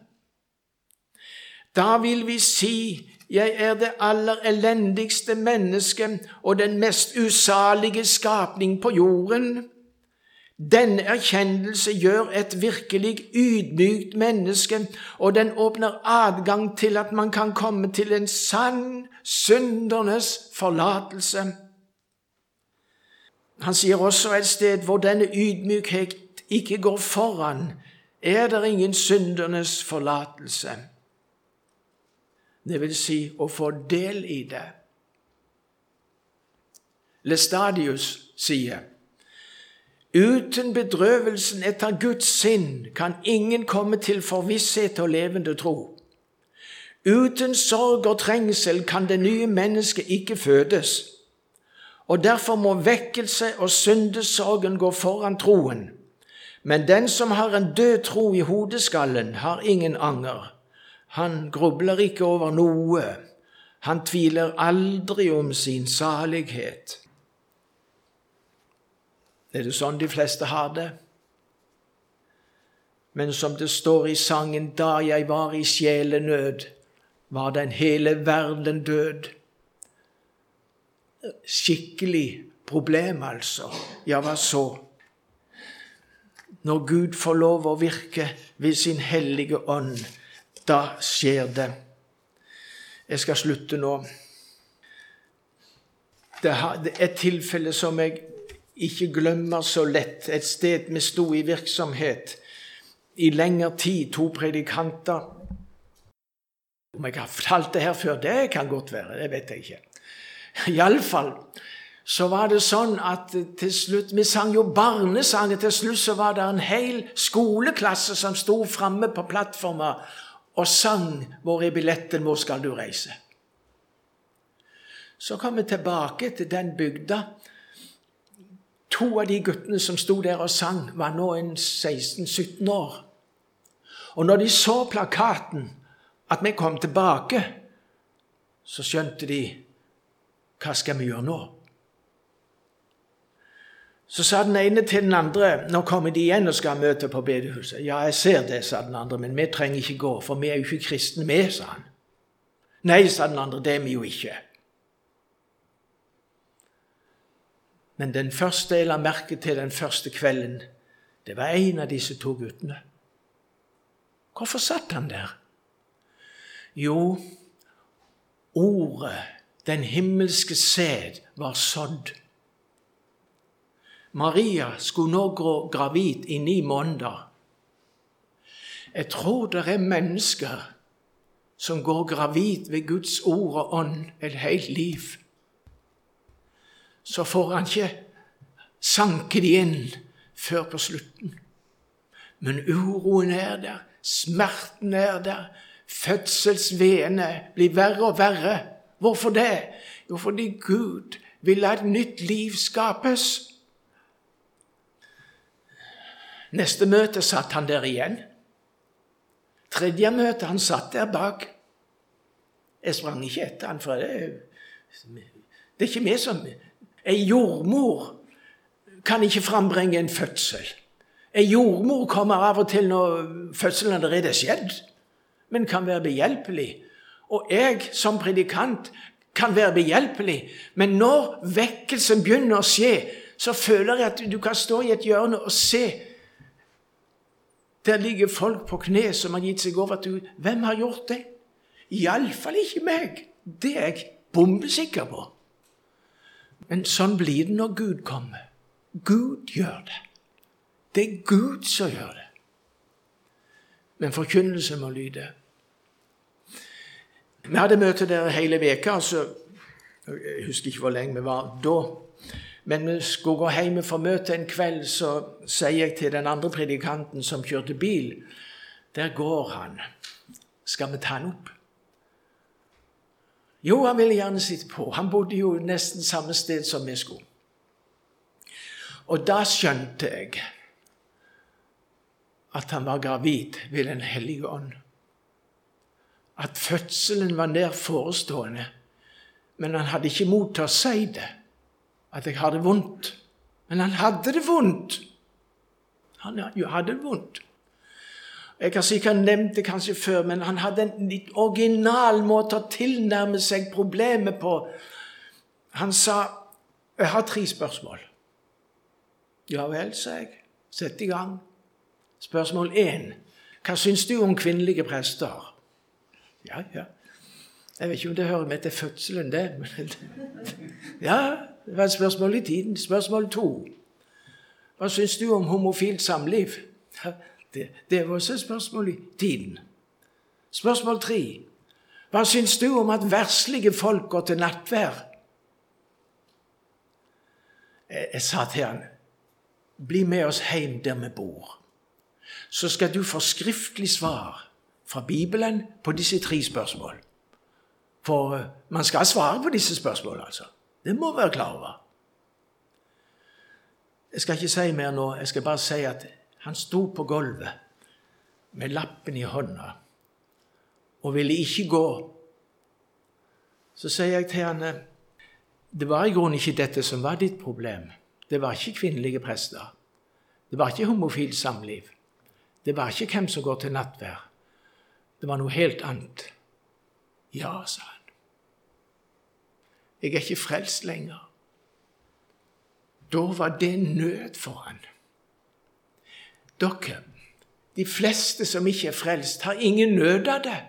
Da vil vi si, jeg er det aller elendigste menneske og den mest usalige skapning på jorden. Denne erkjennelse gjør et virkelig ydmykt menneske, og den åpner adgang til at man kan komme til en sann syndernes forlatelse. Han sier også et sted hvor denne ydmykhet ikke går foran, er det ingen syndernes forlatelse. Det vil si å få del i det. Lestadius sier, uten bedrøvelsen etter Guds sinn kan ingen komme til forvisshet og levende tro. Uten sorg og trengsel kan det nye mennesket ikke fødes, og derfor må vekkelse og syndesorgen gå foran troen. Men den som har en død tro i hodeskallen, har ingen anger. Han grubler ikke over noe. Han tviler aldri om sin salighet. Er det sånn de fleste har det? Men som det står i sangen, da jeg var i sjelenød, var den hele verden død. Skikkelig problem, altså. Ja, hva så? Når Gud får lov å virke ved sin hellige ånd, da skjer det. Jeg skal slutte nå. Det er et tilfelle som jeg ikke glemmer så lett. Et sted vi sto i virksomhet i lengre tid, to predikanter. Om jeg har fortalt det her før, det kan godt være, det vet jeg ikke. I alle fall så var det sånn at til slutt, vi sang jo barnesanger, til slutt så var det en hel skoleklasse som sto fremme på plattformen og sang hvor er billetten, hvor skal du reise? Så kom vi tilbake til den bygda. To av de guttene som sto der og sang var nå en seksten sytten år. Og når de så plakaten at vi kom tilbake, så skjønte de, hva skal vi gjøre nå? Så sa den ene til den andre, nå kommer de igjen og skal møte på bedehuset. Ja, jeg ser det, sa den andre, men vi trenger ikke gå, for vi er jo ikke kristne med, sa han. Nei, sa den andre, det er vi jo ikke. Men den første jeg la merke til den første kvelden, det var en av disse to guttene. Hvorfor satt han der? Jo, ordet, den himmelske sæd, var sådd. Maria skulle nå gå gravid i ni måneder. Jeg tror det er mennesker som går gravid ved Guds ord og ånd et helt liv. Så får han ikke sanke de inn før på slutten. Men uroen er der, smerten er der, fødselsvene blir verre og verre. Hvorfor det? Jo, fordi Gud vil la et nytt liv skapes. Neste møte satt han der igjen. Tredje møte, han satt der bak. Jeg sprang ikke etter han, for det, det er ikke meg som... En jordmor kan ikke frambringe en fødsel. En jordmor kommer av og til når fødselen allerede er skjedd, men kan være behjelpelig. Og jeg som predikant kan være behjelpelig, men når vekkelsen begynner å skje, så føler jeg at du kan stå i et hjørne og se. Der ligger folk på kne som har gitt seg over til Gud. Hvem har gjort det? I alle fall ikke meg. Det er jeg bombesikker på. Men sånn blir det når Gud kommer. Gud gjør det. Det er Gud som gjør det. Men forkynnelse må lyde. Vi hadde møte der hele veka, altså, jeg husker ikke hvor lenge vi var da, men vi skulle gå hjem for møte en kveld, så sier jeg til den andre predikanten som kjørte bil, der går han. Skal vi ta han opp? Jo, han ville gjerne sitte på. Han bodde jo nesten samme sted som vi skulle. Og da skjønte jeg at han var gravid ved den hellige ånd. At fødselen var nær forestående, men han hadde ikke mot til å si det, at jeg hadde vondt. Men han hadde det vondt. Han hadde det vondt. Jeg kan sikkert nevnt det kanskje før, men han hadde en litt original måte å tilnærme seg problemet på. Han sa, jeg har tre spørsmål. Ja vel, sa jeg. Sett i gang. Spørsmål én. Hva syns du om kvinnelige prester? Ja, ja. Jeg vet ikke om det hører med til fødselen, det. Men ja, det var et spørsmål i tiden. Spørsmål to. Hva syns du om homofilt samliv? Ja, det, det var også et spørsmål i tiden. Spørsmål tre. Hva syns du om at verslige folk går til nattvær? Jeg, jeg sa til han, bli med oss hjem der vi bor. Så skal du få skriftlig svar fra Bibelen på disse tre spørsmål. For man skal svare på disse spørsmål, altså. Det må være klar over. Jeg skal ikke si mer nå, jeg skal bare si at han sto på gulvet med lappen i hånda og ville ikke gå. Så sier jeg til han, det var i grunnen ikke dette som var ditt problem. Det var ikke kvinnelige prester. Det var ikke homofilt samliv. Det var ikke hvem som går til nattvær. Det var noe helt annet. Ja, sa han. Jeg er ikke frelst lenger. Da var det nød for han. Dere, de fleste som ikke er frelst, har ingen nød av det.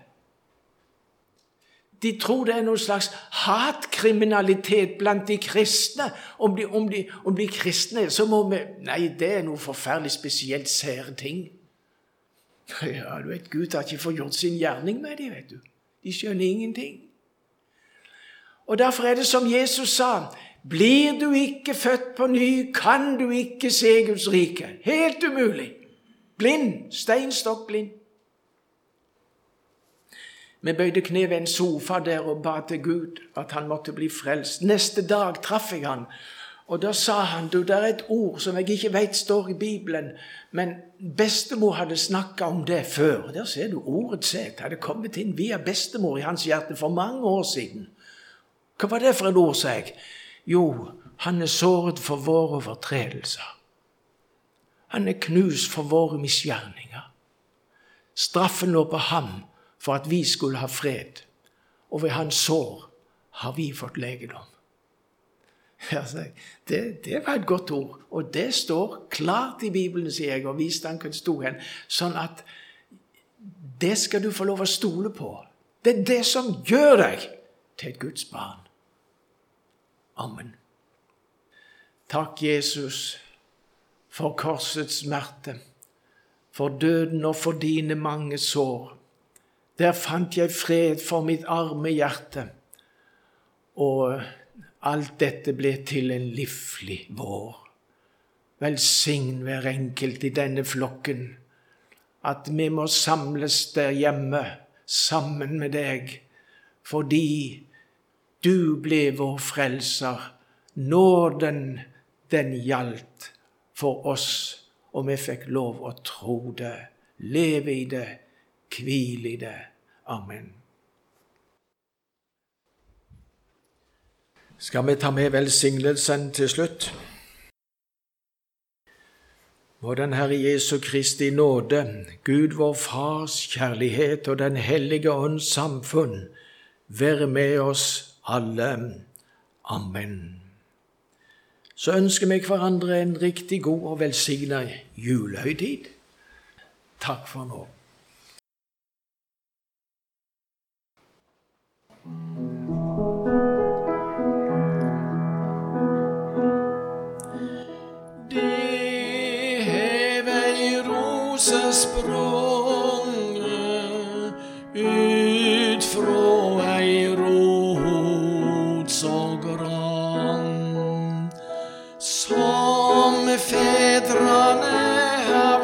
De tror det er noen slags hatkriminalitet blant de kristne. Om de, om de, om de kristne, så må vi... Nei, det er noe forferdelig spesielt sære ting. Ja, du vet, Gud har ikke fått gjort sin gjerning med dem, vet du. De skjønner ingenting. Og derfor er det som Jesus sa, blir du ikke født på ny, kan du ikke se Guds rike. Helt umulig. Blind, steinstokk blind. Vi bøyde kne ved en sofa der og ba til Gud at han måtte bli frelst. Neste dag traff jeg han, og da sa han, du, det er et ord som jeg ikke vet står i Bibelen, men bestemor hadde snakket om det før. Der ser du ordet sett, hadde kommet inn via bestemor i hans hjerte for mange år siden. Hva var det for et ord, sa jeg? Jo, han er såret for våre overtredelser. Han er knust for våre misgjerninger. Straffen lå på ham for at vi skulle ha fred, og ved hans sår har vi fått legedom. Det, det var et godt ord, og det står klart i Bibelen, sier jeg, og viste han kan stå hen, sånn at det skal du få lov å stole på. Det er det som gjør deg til et Guds barn. Amen. Takk, Jesus, for korsets smerte, for døden og for dine mange sår. Der fant jeg fred for mitt arme hjerte, og alt dette ble til en livlig vår. Velsign hver enkelt i denne flokken, at vi må samles der hjemme sammen med deg, fordi du ble vår frelser. Nåden, den gjaldt for oss, og vi fikk lov å tro det, leve i det, hvile i det. Amen. Skal vi ta med velsignelsen til slutt? Må den Herre Jesu Kristi nåde, Gud vår Fars kjærlighet og den hellige ånds samfunn være med oss alle. Amen. Så ønsker vi hverandre en riktig god og velsignet julehøytid. Takk for nå. Sprunget ut fra ei rot så grann, som fedrene har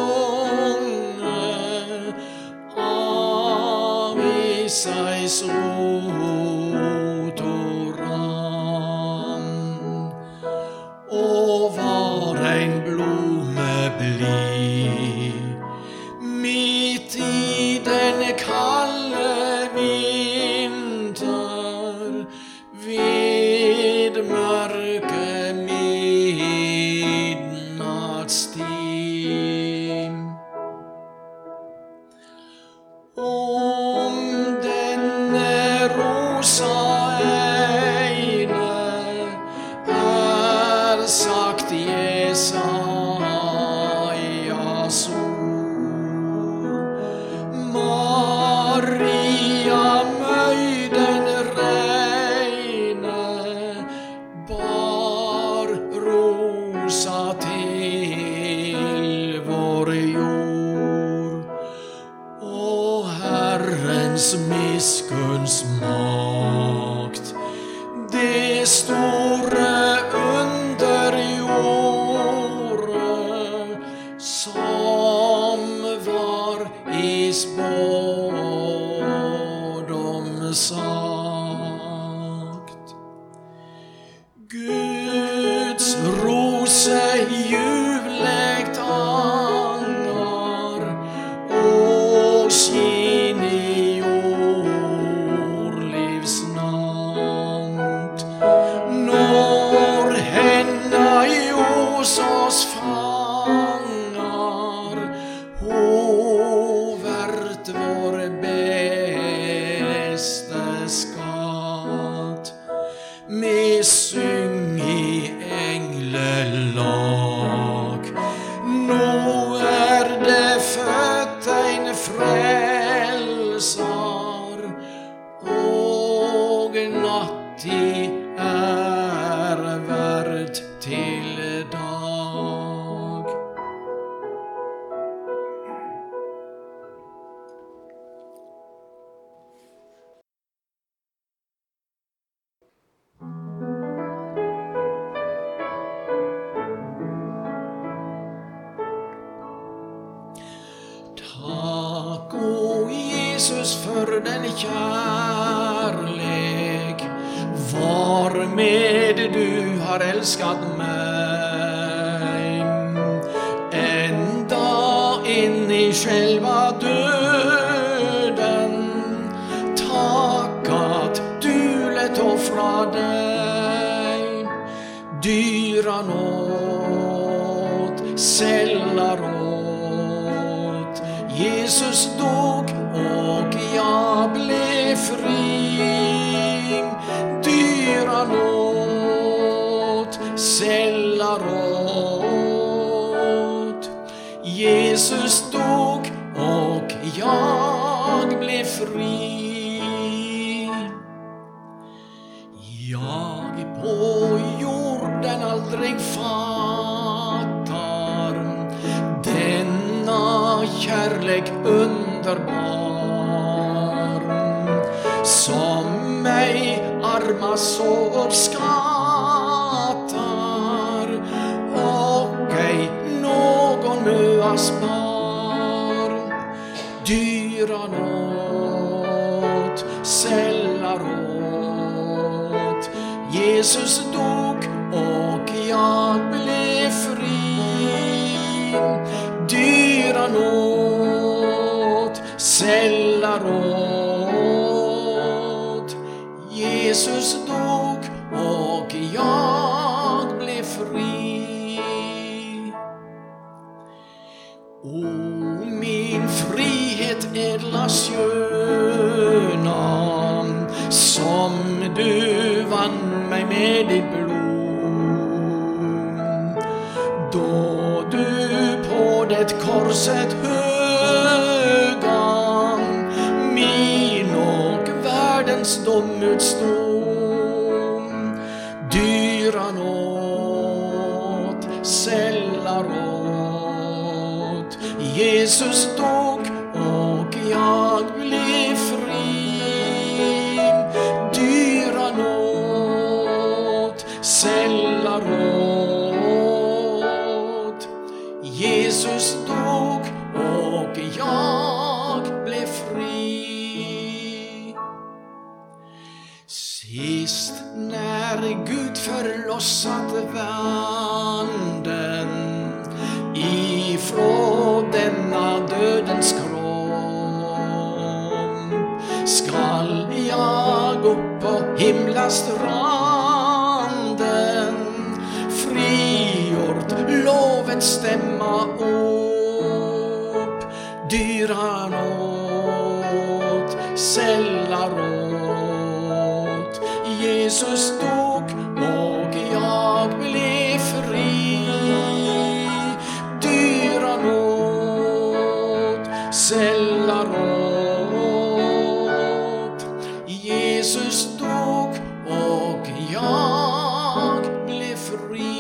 sunget av Isais rot og rann, og var en blome blir midt i denne kalde vinter, ved mørke midnattstid. vakt. Det store underjordet som var i spådom sagt. Guds rose juvlegt angar og skin i jordlivsnant. Når henne hos oss fangar, hovert vår beste skatt. Vi syng i englelag, nå er det født en frelsar, og nattid er verd til dag. Takk, o Jesus, for den kjærleik, varmed du har elskat meg. Enda inn i själva døden, takk at du lett offra deg. Dyra nåd, selda råd, Jesus dog og jag ble fri. Dyra nåd, selda råd, Jesus dog og jag ble fri. Jag på jorden aldrig fattar denna kärlek underbar, som mig arma så uppskattar, och ej någon möa spar. Dyra nåd, sälla råd, Jesus dog och jag blev fri. Dyra nåd, sälla råd, Jesus dog och jag blev fri. O min frihet edla sköna, som du vann mig med ditt blod, då du på det korset höga min och världens dom utstod. Dyra nåd, sälla råd, Jesus dog och jag blev fri. Dyra nåd, sälla råd, Jesus dog och jag blev fri. Sist när Gud förlossat världen ifrån denna dödens kropp, skall jag upp på himlastranden, frigjort lovet stämma upp. Dyra nåd, sälla råd, Jesus dog och jag blev fri. Dyra nåd, sälla råd, Jesus dog och jag blev fri.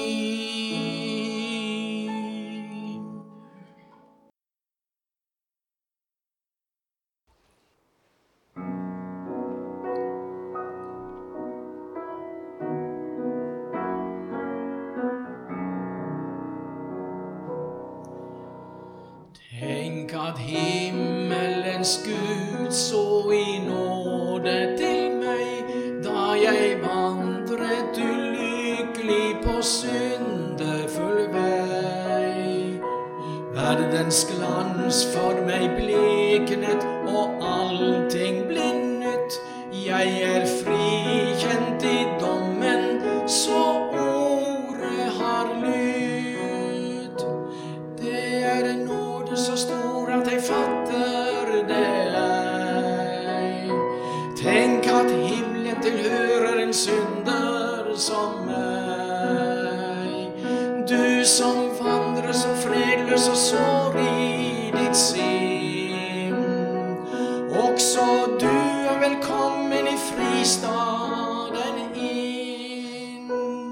at himmelens Gud så i nåde til meg, da jeg vandret ulykkelig på syndefull vei. Verdens glans for meg bleknet, og allting ble nytt. Jeg er frikjent i dommen, så ordet har lyd. Det er en nåde så stor at jeg fatter det ei. Tenk at himmelen tilhører en synder som meg. Du som vandrer så fredløs og sår i ditt sinn. Også du er velkommen i fristaden inn.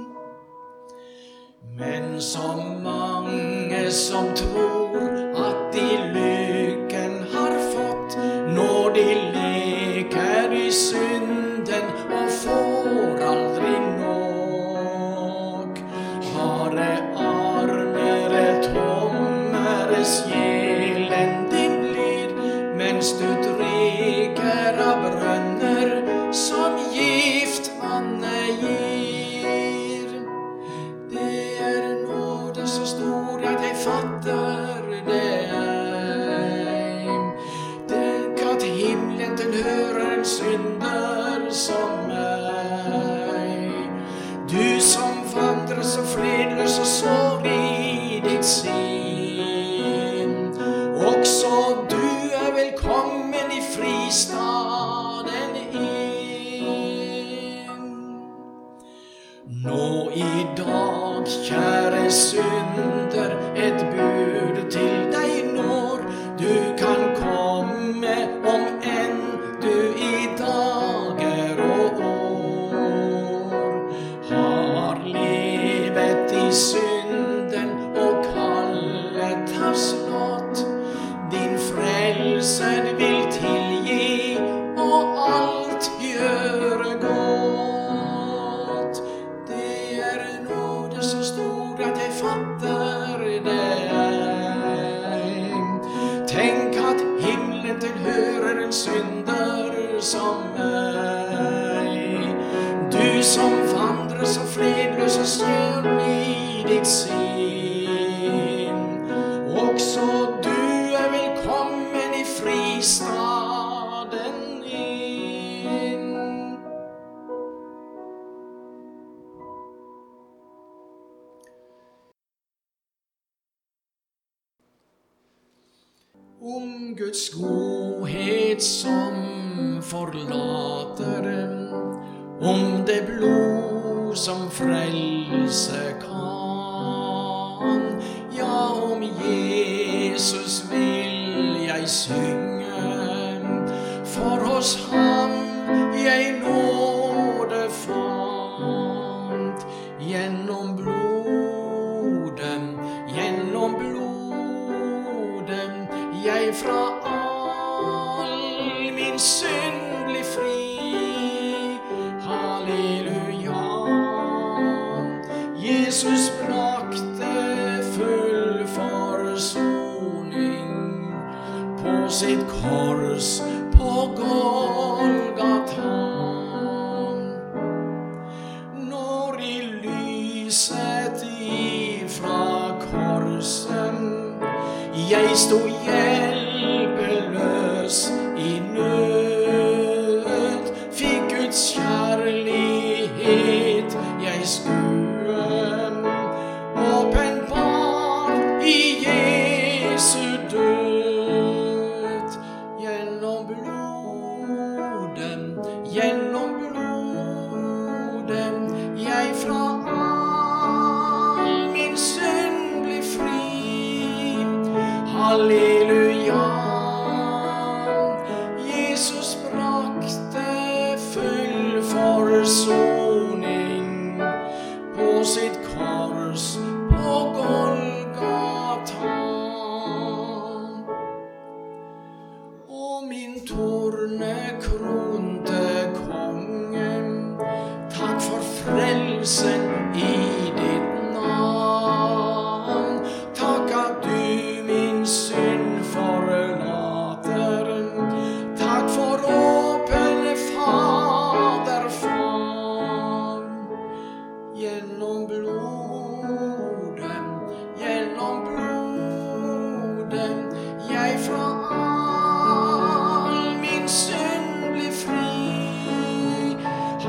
Men så mange som tror at de lykken har fått, når de leker i synden og får aldri nok. Bare armere, tommere sjelen din blir, mens du drikker av brønner som giftvannet gir. Det er nåde så stor at jeg fatter det ei. Tenk at himmelen tilhører en synder som meg. Du som vandrer så fredløs og sår i ditt sinn. Også du er velkommen i fristaden inn. Nå i dag, kjære synder, et bud til deg når. Du kan komme om enn du i dager og år har levet i synden og kallet har slått. Din frelser vil tilgi og alt gjøre godt. Det er nåde så stor at jeg fatter det ei. Tenk at himmelen tilhører en synder som meg. Du som vandrer så fredløs og sør i ditt sinn. Også du er velkommen i fristaden inn. Om Guds godhet som forlater, om det blod som frelse kan, ja, om Jesus vil jeg synge, for hos ham jeg nåde fant. Gjennom blodet, gjennom blodet, jeg fra all min synd blir fri. Halleluja. Jesus brakte full forsoning på sitt kors på Golgata. Når i lyset ifra korset jeg sto hjelpeløs i nød, fikk Guds kjærlighet jeg skue, åpenbart i Jesu død. Gjennom blodet, gjennom blodet, jeg fra all min synd blir fri. Halleluja. Jesus brakte full forsoning på sitt kors på Golgata. Og min tornekronte konge, takk for frelsen i ditt navn. Takk at du min synd forlot.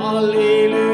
halleluja.